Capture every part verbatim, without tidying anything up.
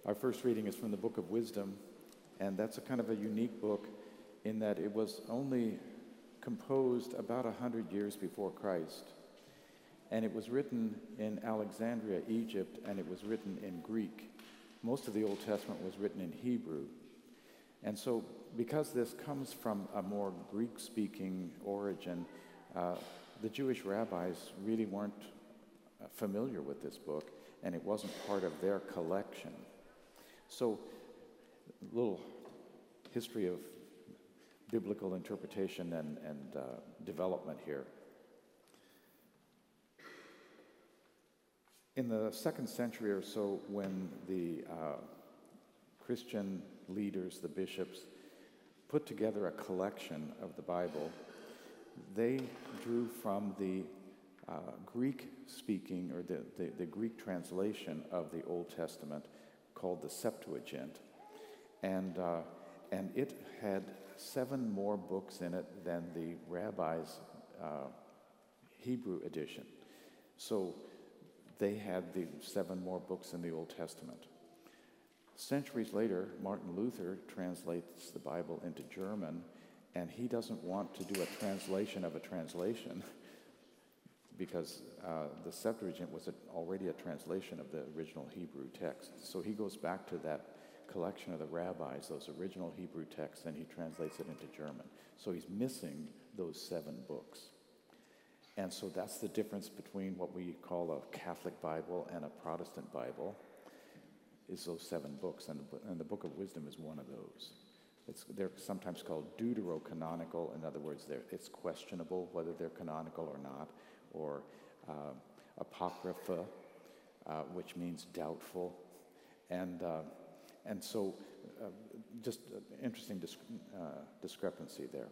Our first reading is from the Book of Wisdom, and that's a kind of a unique book in that it was only composed about a hundred years before Christ. And it was written in Alexandria, Egypt, and it was written in Greek. Most of the Old Testament was written in Hebrew. And so because this comes from a more Greek-speaking origin, uh, the Jewish rabbis really weren't familiar with this book, and it wasn't part of their collection. So, a little history of biblical interpretation and, and uh, development here. In the second century or so, when the uh, Christian leaders, the bishops, put together a collection of the Bible, they drew from the uh, Greek-speaking, or the, the, the Greek translation of the Old Testament called the Septuagint. And, uh, and it had seven more books in it than the rabbi's uh, Hebrew edition. So they had the seven more books in the Old Testament. Centuries later, Martin Luther translates the Bible into German, and he doesn't want to do a translation of a translation because uh, the Septuagint was a, already a translation of the original Hebrew text. So he goes back to that collection of the rabbis, those original Hebrew texts, and he translates it into German. So he's missing those seven books. And so that's the difference between what we call a Catholic Bible and a Protestant Bible, is those seven books. And, and the Book of Wisdom is one of those. It's, they're sometimes called deuterocanonical. In other words, it's questionable whether they're canonical or not, or uh, apocrypha, uh, which means doubtful. And, uh, and so uh, just an interesting disc- uh, discrepancy there.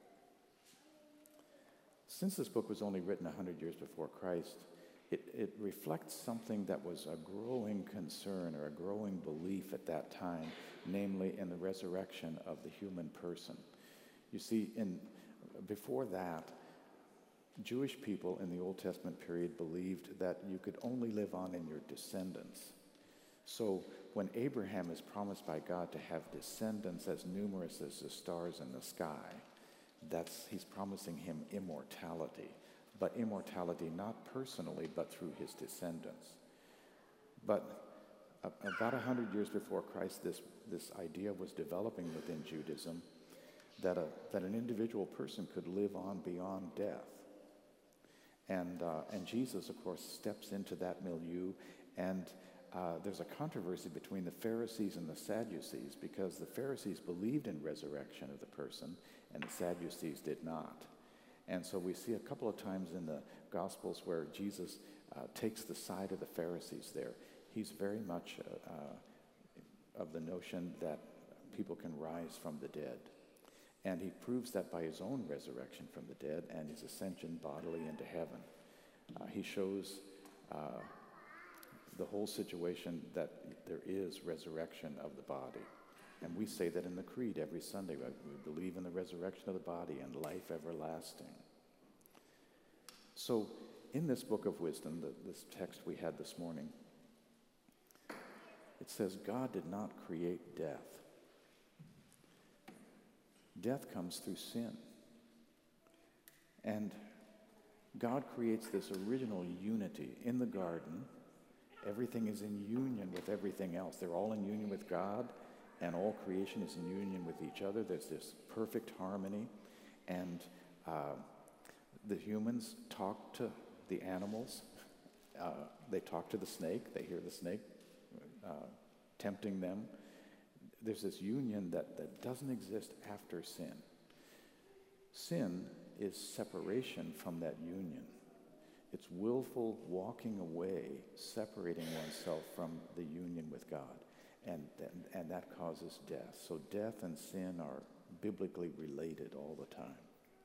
Since this book was only written one hundred years before Christ, it, it reflects something that was a growing concern or a growing belief at that time, namely in the resurrection of the human person. You see, in before that, Jewish people in the Old Testament period believed that you could only live on in your descendants. So when Abraham is promised by God to have descendants as numerous as the stars in the sky, that's he's promising him immortality, but immortality not personally, but through his descendants. But uh, about a hundred years before Christ, this, this idea was developing within Judaism that, a, that an individual person could live on beyond death. And, uh, and Jesus, of course, steps into that milieu, and uh, there's a controversy between the Pharisees and the Sadducees, because the Pharisees believed in resurrection of the person, and the Sadducees did not. And so we see a couple of times in the Gospels where Jesus uh, takes the side of the Pharisees there. He's very much uh, uh, of the notion that people can rise from the dead. And he proves that by his own resurrection from the dead and his ascension bodily into heaven. Uh, he shows uh, the whole situation that there is resurrection of the body. And we say that in the Creed every Sunday. We believe in the resurrection of the body and life everlasting. So in this book of wisdom, the, this text we had this morning, it says God did not create death. Death comes through sin. And God creates this original unity in the garden. Everything is in union with everything else. They're all in union with God, and all creation is in union with each other. There's this perfect harmony. And uh, the humans talk to the animals. Uh, they talk to the snake. They hear the snake uh, tempting them. There's this union that, that doesn't exist after sin. Sin is separation from that union. It's willful walking away, separating oneself from the union with God. And, and, and that causes death. So death and sin are biblically related all the time.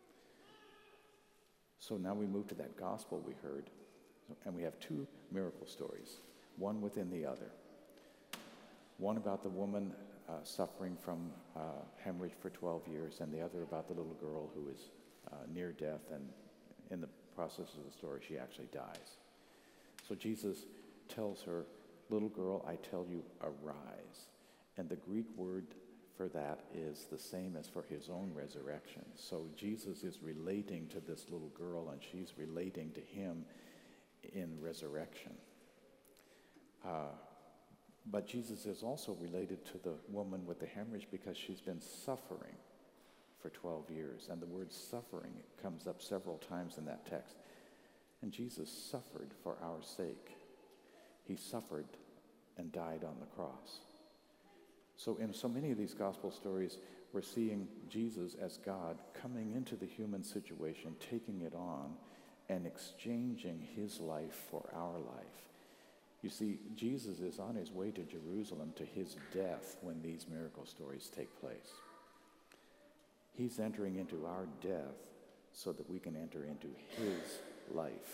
So now we move to that gospel we heard, and we have two miracle stories, one within the other. One about the woman uh, suffering from uh, hemorrhage for twelve years, and the other about the little girl who is uh, near death, and in the process of the story, she actually dies. So Jesus tells her, little girl, I tell you, arise. And the Greek word for that is the same as for his own resurrection. So Jesus is relating to this little girl, and she's relating to him in resurrection. Uh, but Jesus is also related to the woman with the hemorrhage because she's been suffering for twelve years. And the word suffering comes up several times in that text. And Jesus suffered for our sake. He suffered and died on the cross. So in so many of these gospel stories, we're seeing Jesus as God coming into the human situation, taking it on, and exchanging his life for our life. You see, Jesus is on his way to Jerusalem to his death when these miracle stories take place. He's entering into our death so that we can enter into his life.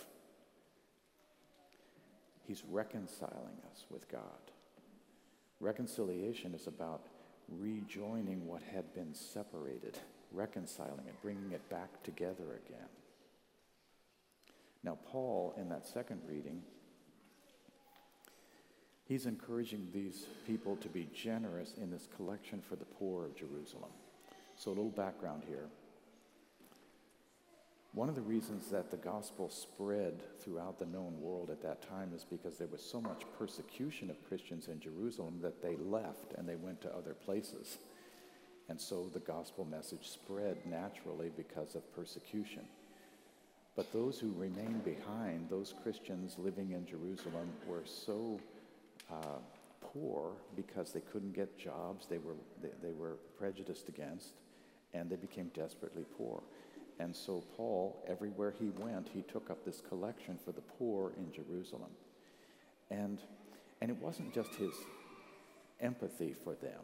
He's reconciling us with God. Reconciliation is about rejoining what had been separated, reconciling it, bringing it back together again. Now, Paul, in that second reading, he's encouraging these people to be generous in this collection for the poor of Jerusalem. So a little background here. One of the reasons that the gospel spread throughout the known world at that time is because there was so much persecution of Christians in Jerusalem that they left and they went to other places. And so the gospel message spread naturally because of persecution. But those who remained behind, those Christians living in Jerusalem, were so uh, poor because they couldn't get jobs, they were, they, they were prejudiced against, and they became desperately poor. And so Paul, everywhere he went, he took up this collection for the poor in Jerusalem. And, and it wasn't just his empathy for them.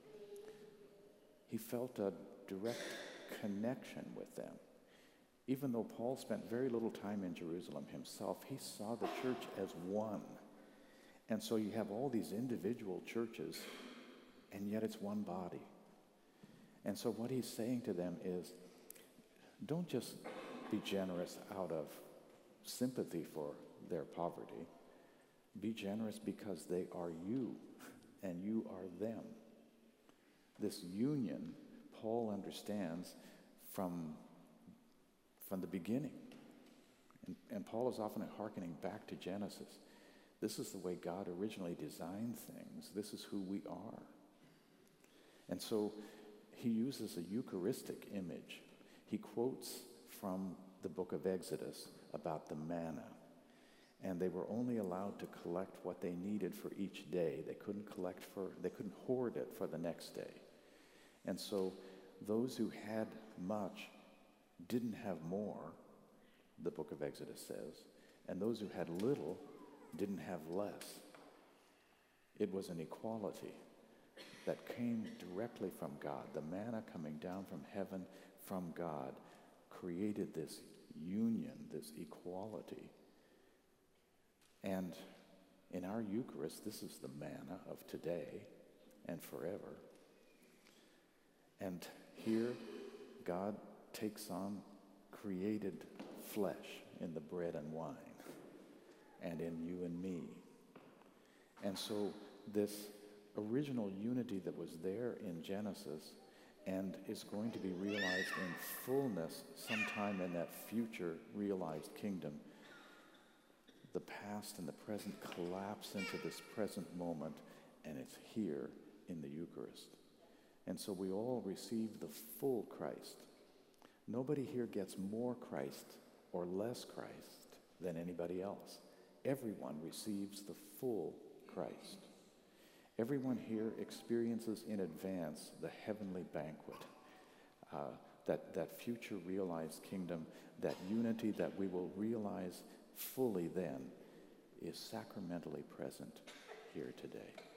He felt a direct connection with them. Even though Paul spent very little time in Jerusalem himself, he saw the church as one. And so you have all these individual churches, and yet it's one body. And so what he's saying to them is, don't just be generous out of sympathy for their poverty. Be generous because they are you, and you are them. This union, Paul understands from, from the beginning. And, and Paul is often hearkening back to Genesis. This is the way God originally designed things. This is who we are. And so he uses a Eucharistic image. He quotes from the book of Exodus about the manna. And they were only allowed to collect what they needed for each day. They couldn't collect for, they couldn't hoard it for the next day. And so those who had much didn't have more, the book of Exodus says. And those who had little didn't have less. It was an equality that came directly from God. The manna coming down from heaven from God created this union, this equality. And in our Eucharist, this is the manna of today and forever. And here, God takes on created flesh in the bread and wine, and in you and me. And so this original unity that was there in Genesis and is going to be realized in fullness sometime in that future realized kingdom, the past and the present collapse into this present moment, and it's here in the Eucharist. And so we all receive the full Christ. Nobody here gets more Christ or less Christ than anybody else. Everyone receives the full Christ. Everyone here experiences in advance the heavenly banquet, uh, that, that future realized kingdom, that unity that we will realize fully then is sacramentally present here today.